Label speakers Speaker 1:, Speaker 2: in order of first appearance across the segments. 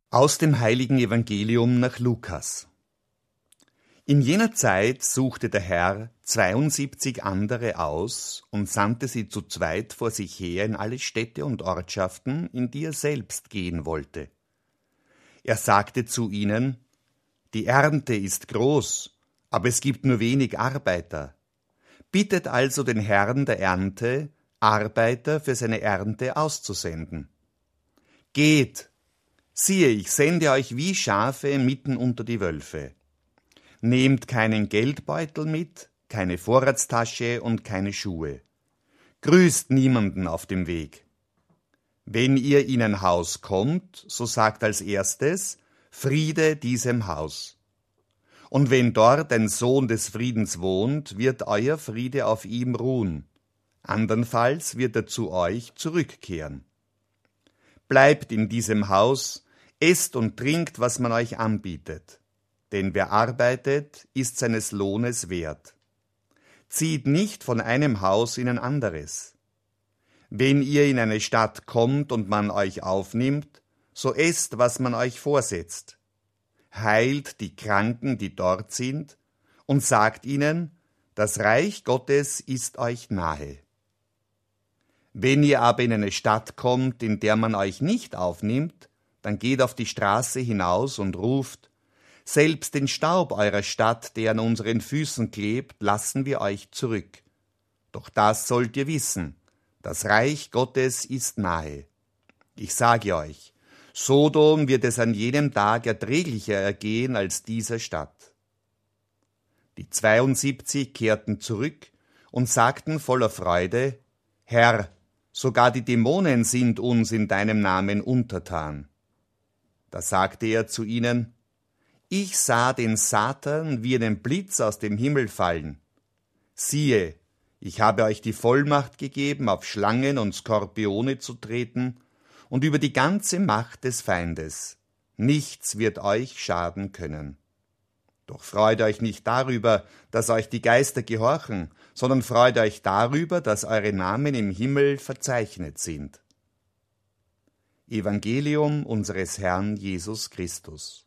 Speaker 1: Aus dem heiligen Evangelium nach Lukas. In jener Zeit suchte der Herr 72 andere aus und sandte sie zu zweit vor sich her in alle Städte und Ortschaften, in die er selbst gehen wollte. Er sagte zu ihnen: Die Ernte ist groß, aber es gibt nur wenig Arbeiter. Bittet also den Herrn der Ernte, Arbeiter für seine Ernte auszusenden. Geht! Siehe, ich sende euch wie Schafe mitten unter die Wölfe. Nehmt keinen Geldbeutel mit, keine Vorratstasche und keine Schuhe. Grüßt niemanden auf dem Weg. Wenn ihr in ein Haus kommt, so sagt als erstes: Friede diesem Haus. Und wenn dort ein Sohn des Friedens wohnt, wird euer Friede auf ihm ruhen. Andernfalls wird er zu euch zurückkehren. Bleibt in diesem Haus, esst und trinkt, was man euch anbietet. Denn wer arbeitet, ist seines Lohnes wert. Zieht nicht von einem Haus in ein anderes. Wenn ihr in eine Stadt kommt und man euch aufnimmt, so esst, was man euch vorsetzt. Heilt die Kranken, die dort sind, und sagt ihnen: Das Reich Gottes ist euch nahe. Wenn ihr aber in eine Stadt kommt, in der man euch nicht aufnimmt, dann geht auf die Straße hinaus und ruft: Selbst den Staub eurer Stadt, der an unseren Füßen klebt, lassen wir euch zurück. Doch das sollt ihr wissen: Das Reich Gottes ist nahe. Ich sage euch, Sodom wird es an jenem Tag erträglicher ergehen als dieser Stadt. Die 72 kehrten zurück und sagten voller Freude: Herr, sogar die Dämonen sind uns in deinem Namen untertan. Da sagte er zu ihnen: Ich sah den Satan wie einen Blitz aus dem Himmel fallen. Siehe, ich habe euch die Vollmacht gegeben, auf Schlangen und Skorpione zu treten und über die ganze Macht des Feindes. Nichts wird euch schaden können. Doch freut euch nicht darüber, dass euch die Geister gehorchen, sondern freut euch darüber, dass eure Namen im Himmel verzeichnet sind. Evangelium unseres Herrn Jesus Christus.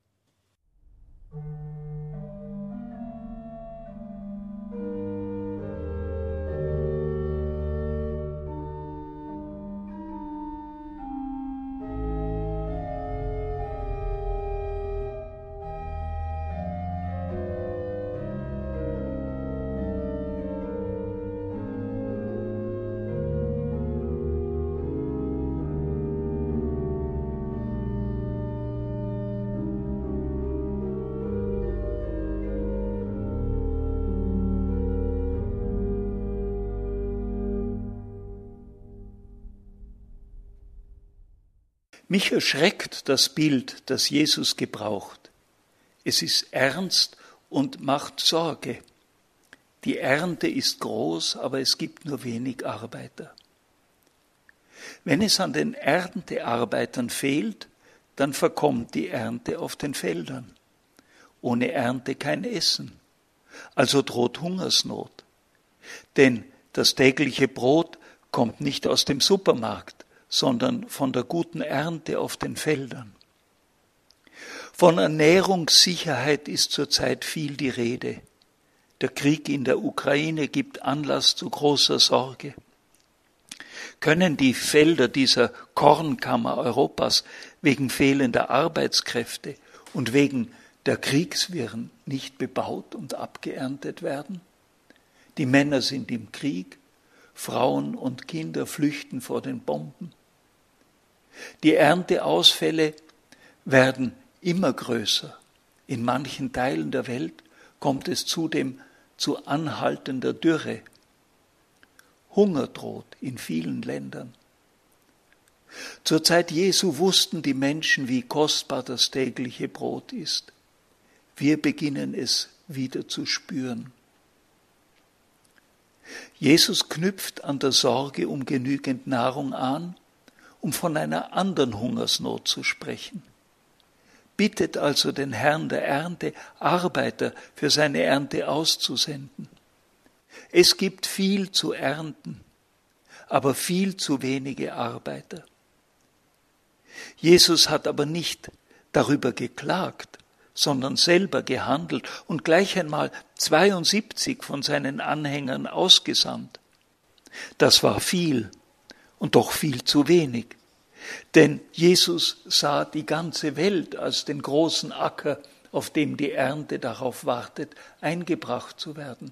Speaker 2: Mich erschreckt das Bild, das Jesus gebraucht. Es ist ernst und macht Sorge. Die Ernte ist groß, aber es gibt nur wenig Arbeiter. Wenn es an den Erntearbeitern fehlt, dann verkommt die Ernte auf den Feldern. Ohne Ernte kein Essen. Also droht Hungersnot. Denn das tägliche Brot kommt nicht aus dem Supermarkt, sondern von der guten Ernte auf den Feldern. Von Ernährungssicherheit ist zurzeit viel die Rede. Der Krieg in der Ukraine gibt Anlass zu großer Sorge. Können die Felder dieser Kornkammer Europas wegen fehlender Arbeitskräfte und wegen der Kriegswirren nicht bebaut und abgeerntet werden? Die Männer sind im Krieg, Frauen und Kinder flüchten vor den Bomben. Die Ernteausfälle werden immer größer. In manchen Teilen der Welt kommt es zudem zu anhaltender Dürre. Hunger droht in vielen Ländern. Zur Zeit Jesu wussten die Menschen, wie kostbar das tägliche Brot ist. Wir beginnen es wieder zu spüren. Jesus knüpft an der Sorge um genügend Nahrung an, um von einer anderen Hungersnot zu sprechen. Bittet also den Herrn der Ernte, Arbeiter für seine Ernte auszusenden. Es gibt viel zu ernten, aber viel zu wenige Arbeiter. Jesus hat aber nicht darüber geklagt, sondern selber gehandelt und gleich einmal 72 von seinen Anhängern ausgesandt. Das war viel und doch viel zu wenig. Denn Jesus sah die ganze Welt als den großen Acker, auf dem die Ernte darauf wartet, eingebracht zu werden.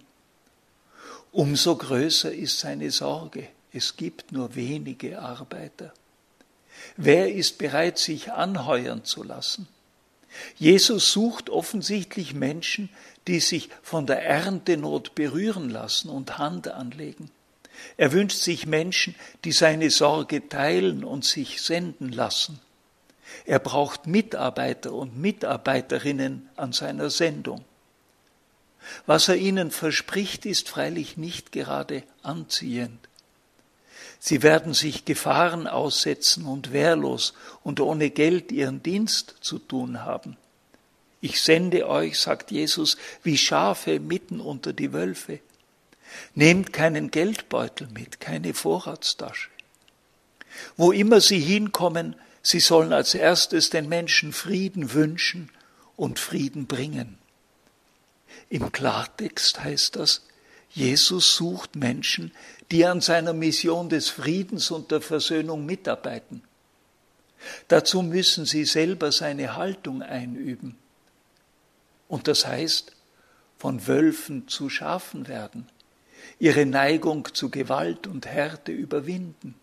Speaker 2: Umso größer ist seine Sorge. Es gibt nur wenige Arbeiter. Wer ist bereit, sich anheuern zu lassen? Jesus sucht offensichtlich Menschen, die sich von der Erntenot berühren lassen und Hand anlegen. Er wünscht sich Menschen, die seine Sorge teilen und sich senden lassen. Er braucht Mitarbeiter und Mitarbeiterinnen an seiner Sendung. Was er ihnen verspricht, ist freilich nicht gerade anziehend. Sie werden sich Gefahren aussetzen und wehrlos und ohne Geld ihren Dienst zu tun haben. Ich sende euch, sagt Jesus, wie Schafe mitten unter die Wölfe. Nehmt keinen Geldbeutel mit, keine Vorratstasche. Wo immer sie hinkommen, sie sollen als erstes den Menschen Frieden wünschen und Frieden bringen. Im Klartext heißt das, Jesus sucht Menschen, die an seiner Mission des Friedens und der Versöhnung mitarbeiten. Dazu müssen sie selber seine Haltung einüben. Und das heißt, von Wölfen zu Schafen werden, ihre Neigung zu Gewalt und Härte überwinden.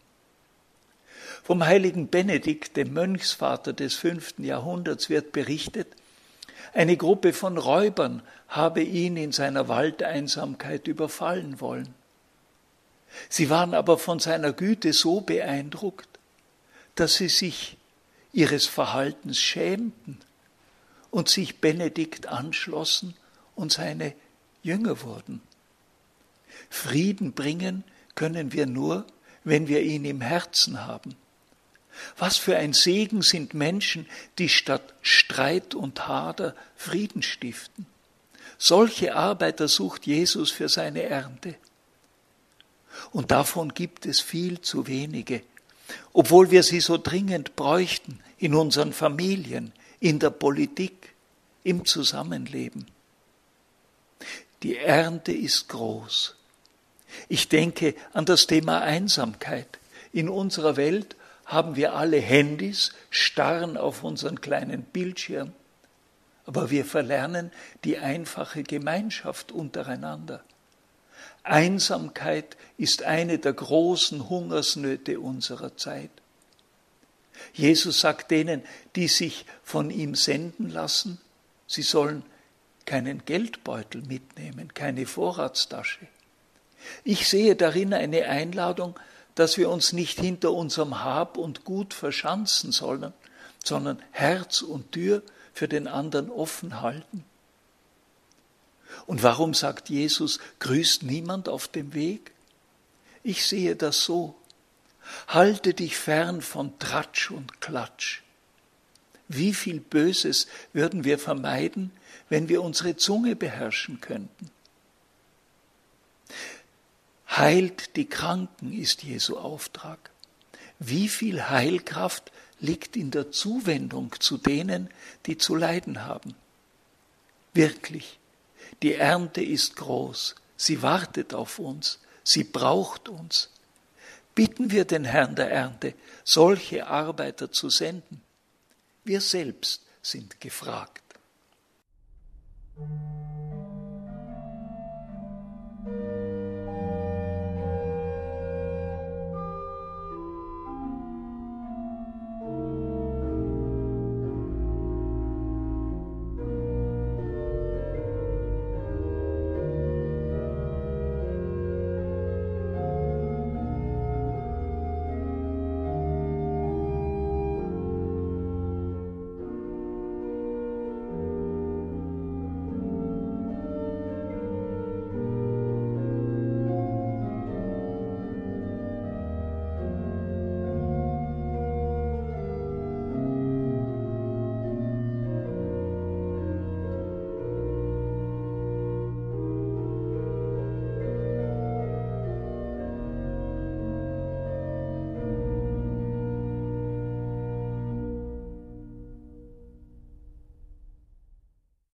Speaker 2: Vom heiligen Benedikt, dem Mönchsvater des 5. Jahrhunderts, wird berichtet, eine Gruppe von Räubern habe ihn in seiner Waldeinsamkeit überfallen wollen. Sie waren aber von seiner Güte so beeindruckt, dass sie sich ihres Verhaltens schämten und sich Benedikt anschlossen und seine Jünger wurden. Frieden bringen können wir nur, wenn wir ihn im Herzen haben. Was für ein Segen sind Menschen, die statt Streit und Hader Frieden stiften. Solche Arbeiter sucht Jesus für seine Ernte. Und davon gibt es viel zu wenige, obwohl wir sie so dringend bräuchten in unseren Familien, in der Politik, im Zusammenleben. Die Ernte ist groß. Ich denke an das Thema Einsamkeit. In unserer Welt haben wir alle Handys, starren auf unseren kleinen Bildschirm, aber wir verlernen die einfache Gemeinschaft untereinander. Einsamkeit ist eine der großen Hungersnöte unserer Zeit. Jesus sagt denen, die sich von ihm senden lassen, sie sollen keinen Geldbeutel mitnehmen, keine Vorratstasche. Ich sehe darin eine Einladung, dass wir uns nicht hinter unserem Hab und Gut verschanzen sollen, sondern Herz und Tür für den anderen offen halten. Und warum sagt Jesus, grüßt niemand auf dem Weg? Ich sehe das so. Halte dich fern von Tratsch und Klatsch. Wie viel Böses würden wir vermeiden, wenn wir unsere Zunge beherrschen könnten? Heilt die Kranken ist Jesu Auftrag. Wie viel Heilkraft liegt in der Zuwendung zu denen, die zu leiden haben? Wirklich, die Ernte ist groß, sie wartet auf uns, sie braucht uns. Bitten wir den Herrn der Ernte, solche Arbeiter zu senden. Wir selbst sind gefragt.